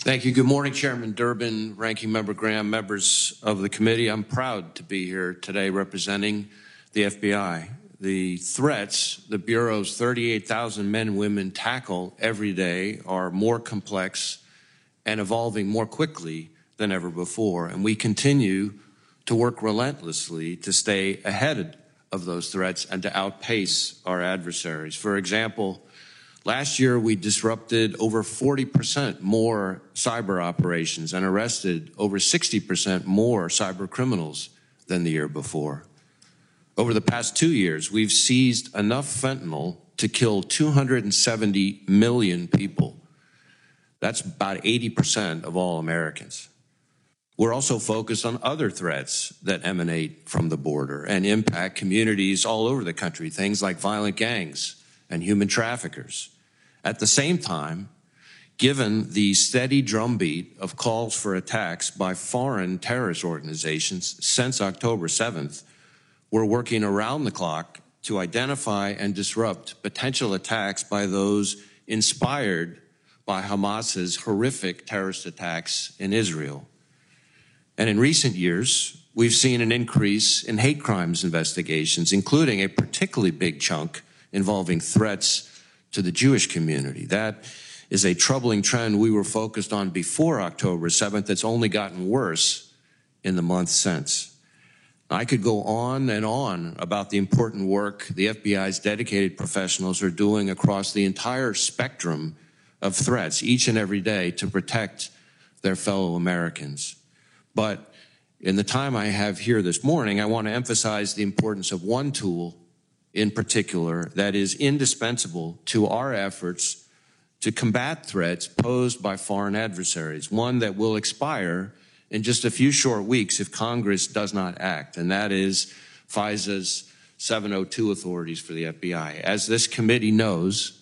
Thank you. Good morning, Chairman Durbin, Ranking Member Graham, members of the committee. I'm proud to be here today representing the FBI. The threats the Bureau's 38,000 men and women tackle every day are more complex and evolving more quickly than ever before, and we continue to work relentlessly to stay ahead of those threats and to outpace our adversaries. For example, last year, we disrupted over 40% more cyber operations and arrested over 60% more cyber criminals than the year before. Over the past 2 years, we've seized enough fentanyl to kill 270 million people. That's about 80% of all Americans. We're also focused on other threats that emanate from the border and impact communities all over the country, things like violent gangs and human traffickers. At the same time, given the steady drumbeat of calls for attacks by foreign terrorist organizations since October 7th, we're working around the clock to identify and disrupt potential attacks by those inspired by Hamas's horrific terrorist attacks in Israel. And in recent years, we've seen an increase in hate crimes investigations, including a particularly big chunk involving threats to the Jewish community. That is a troubling trend we were focused on before October 7th. It's only gotten worse in the months since. I could go on and on about the important work the FBI's dedicated professionals are doing across the entire spectrum of threats each and every day to protect their fellow Americans. But in the time I have here this morning, I want to emphasize the importance of one tool in particular that is indispensable to our efforts to combat threats posed by foreign adversaries, one that will expire in just a few short weeks if Congress does not act, and that is FISA's 702 authorities for the FBI. As this committee knows,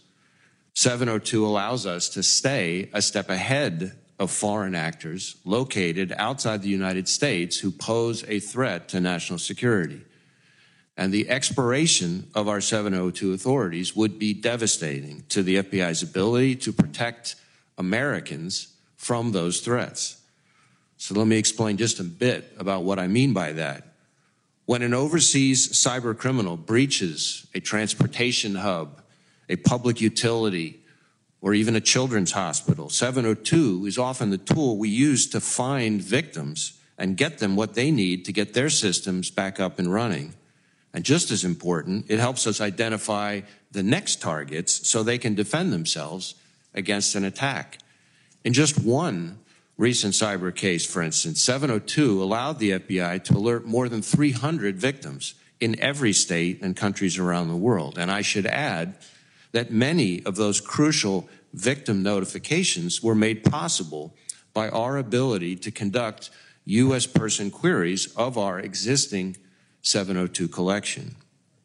702 allows us to stay a step ahead of foreign actors located outside the United States who pose a threat to national security. And the expiration of our 702 authorities would be devastating to the FBI's ability to protect Americans from those threats. So let me explain just a bit about what I mean by that. When an overseas cyber criminal breaches a transportation hub, a public utility, or even a children's hospital, 702 is often the tool we use to find victims and get them what they need to get their systems back up and running. And just as important, it helps us identify the next targets so they can defend themselves against an attack. In just one recent cyber case, for instance, 702 allowed the FBI to alert more than 300 victims in every state and countries around the world. And I should add that many of those crucial victim notifications were made possible by our ability to conduct U.S. person queries of our existing 702 collection.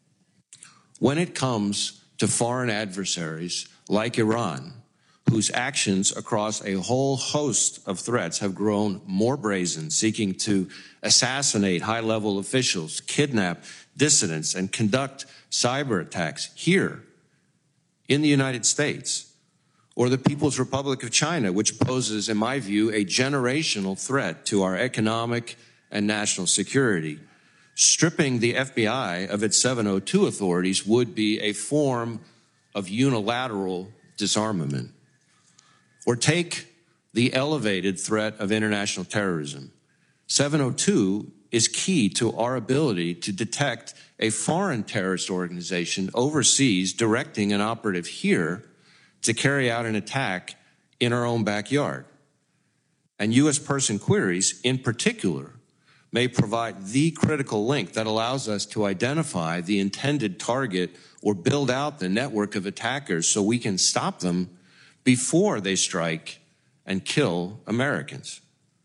When it comes to foreign adversaries like Iran, whose actions across a whole host of threats have grown more brazen, seeking to assassinate high-level officials, kidnap dissidents, and conduct cyber attacks here in the United States, or the People's Republic of China, which poses, in my view, a generational threat to our economic and national security. Stripping the FBI of its 702 authorities would be a form of unilateral disarmament. Or take the elevated threat of international terrorism. 702 is key to our ability to detect a foreign terrorist organization overseas directing an operative here to carry out an attack in our own backyard. And U.S. person queries, in particular, may provide the critical link that allows us to identify the intended target or build out the network of attackers so we can stop them before they strike and kill Americans.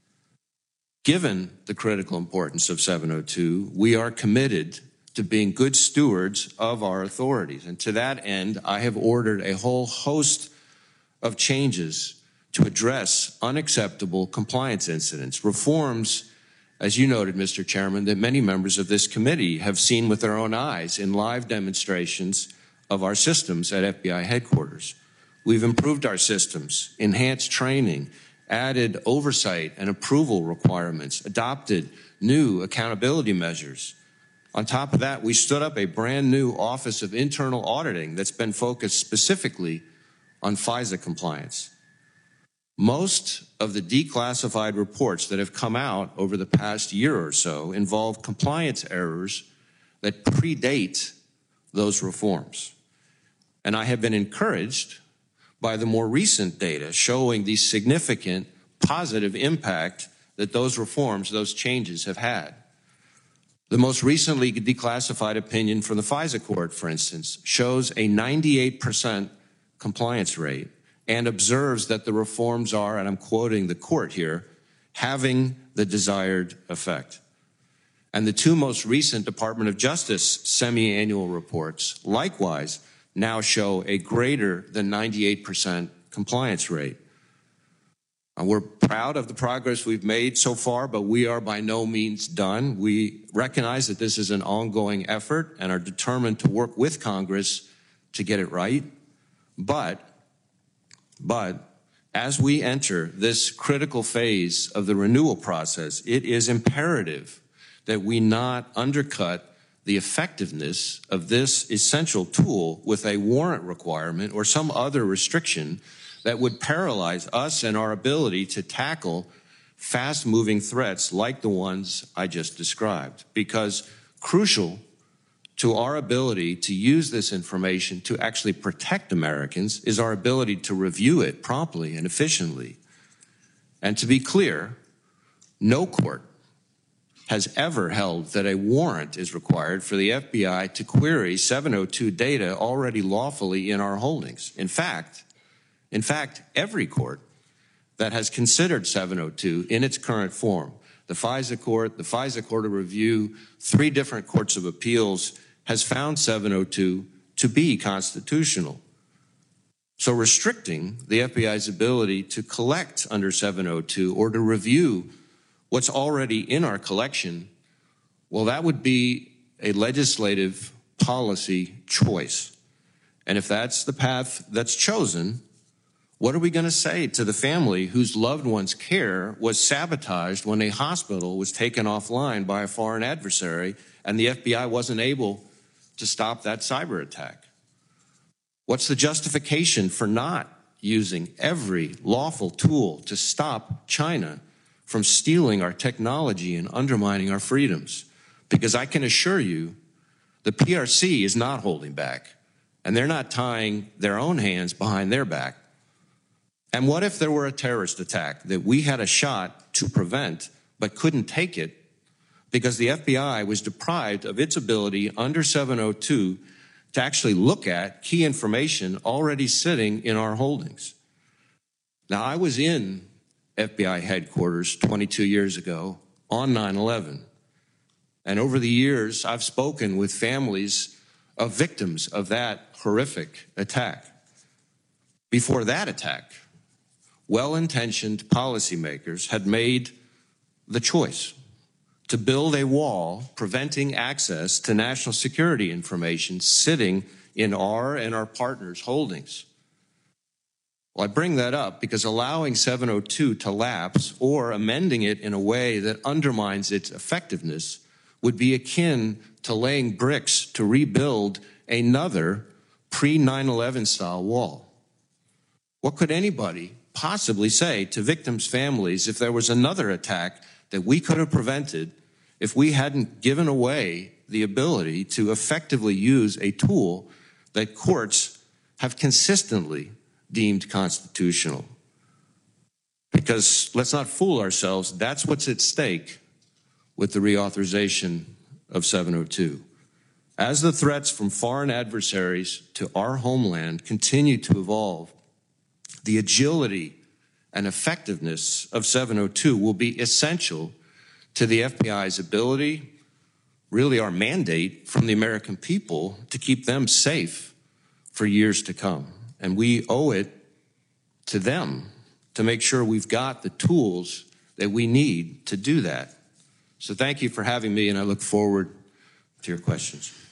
Given the critical importance of 702, we are committed to being good stewards of our authorities. And to that end, I have ordered a whole host of changes to address unacceptable compliance incidents, reforms, as you noted, Mr. Chairman, that many members of this committee have seen with their own eyes in live demonstrations of our systems at FBI headquarters. We've improved our systems, enhanced training, added oversight and approval requirements, adopted new accountability measures. On top of that, we stood up a brand new Office of Internal Auditing that's been focused specifically on FISA compliance. Most of the declassified reports that have come out over the past year or so involve compliance errors that predate those reforms. And I have been encouraged by the more recent data showing the significant positive impact that those reforms, those changes have had. The most recently declassified opinion from the FISA court, for instance, shows a 98% compliance rate and observes that the reforms are, and I'm quoting the court here, having the desired effect. And the two most recent Department of Justice semi-annual reports likewise now show a greater than 98% compliance rate. We're proud of the progress we've made so far, but we are by no means done. We recognize that this is an ongoing effort and are determined to work with Congress to get it right. But as we enter this critical phase of the renewal process, it is imperative that we not undercut the effectiveness of this essential tool with a warrant requirement or some other restriction that would paralyze us and our ability to tackle fast-moving threats like the ones I just described. Because crucial to our ability to use this information to actually protect Americans is our ability to review it promptly and efficiently. And to be clear, no court has ever held that a warrant is required for the FBI to query 702 data already lawfully in our holdings. In fact, every court that has considered 702 in its current form, the FISA Court of Review, 3 different courts of appeals, has found 702 to be constitutional. So restricting the FBI's ability to collect under 702 or to review what's already in our collection, well, that would be a legislative policy choice. And if that's the path that's chosen, what are we going to say to the family whose loved one's care was sabotaged when a hospital was taken offline by a foreign adversary and the FBI wasn't able to stop that cyber attack? What's the justification for not using every lawful tool to stop China from stealing our technology and undermining our freedoms? Because I can assure you, the PRC is not holding back, and they're not tying their own hands behind their back. And what if there were a terrorist attack that we had a shot to prevent but couldn't take it because the FBI was deprived of its ability under 702 to actually look at key information already sitting in our holdings? Now, I was in FBI headquarters 22 years ago on 9/11. And over the years, I've spoken with families of victims of that horrific attack. Before that attack, well-intentioned policymakers had made the choice to build a wall preventing access to national security information sitting in our and our partners' holdings. Well, I bring that up because allowing 702 to lapse or amending it in a way that undermines its effectiveness would be akin to laying bricks to rebuild another pre-9/11 style wall. What could anybody possibly say to victims' families if there was another attack that we could have prevented if we hadn't given away the ability to effectively use a tool that courts have consistently deemed constitutional? Because let's not fool ourselves, that's what's at stake with the reauthorization of 702. As the threats from foreign adversaries to our homeland continue to evolve, the agility and effectiveness of 702 will be essential to the FBI's ability, really our mandate from the American people, to keep them safe for years to come. And we owe it to them to make sure we've got the tools that we need to do that. So thank you for having me, and I look forward to your questions.